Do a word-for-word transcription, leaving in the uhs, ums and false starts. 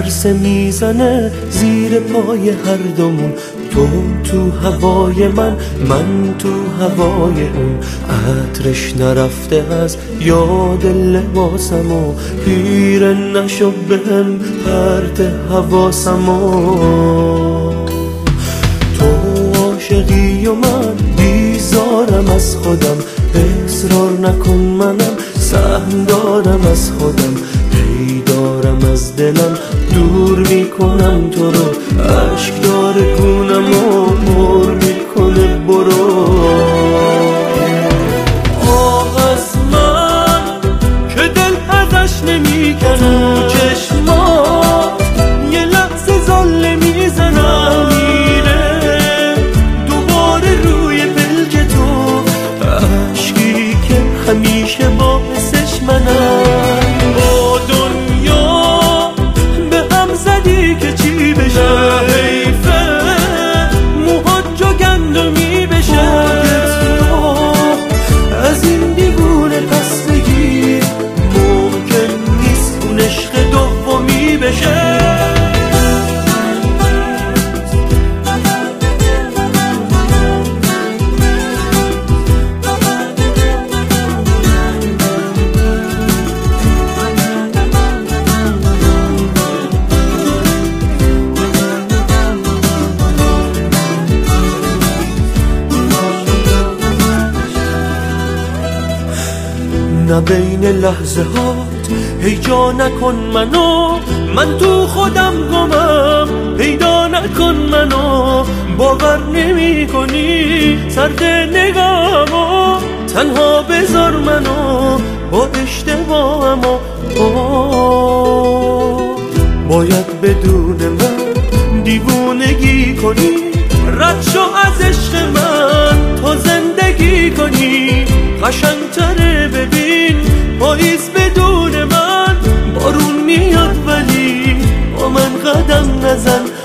عرصه میزنه زیر پای هر دومون، تو تو هوای من، من تو هوای اون. عطرش نرفته از یاد لباسمو، پیر نشو بهم پرت حواسمو. تو عاشقی و من بیزارم از خودم، اصرار نکن منم سهم دارم از خودم. پی دارم از دلم دور میکنم تو رو، عشق داره گونم و پر میکنه برو. آه از من که دل ازش نمیکنه، تو چشمات یه لحظه زله میزنم، میره دوباره روی پلک تو، عشقی که همیشه باعثش منم. با دنیا به هم زدی که چی بشه، حیفه موهات جو گندمی بشه. از این دیوونه پس بگیر، ممکن نیست اون عشق دومی بشه. نه بین لحظه هات هیجا نکن منو، من تو خودم گمم، پیدا نکن منو. باور نمی کنی سرد نگاهمو، تنها بذار منو با اشتباهمو. باید بدون من دیوونگی کنی، رد شو از عشق من تا زندگی کنی. قشنگ‌تره ببین پاییز بدون من، بارون میاد ولی با من قدم نزن.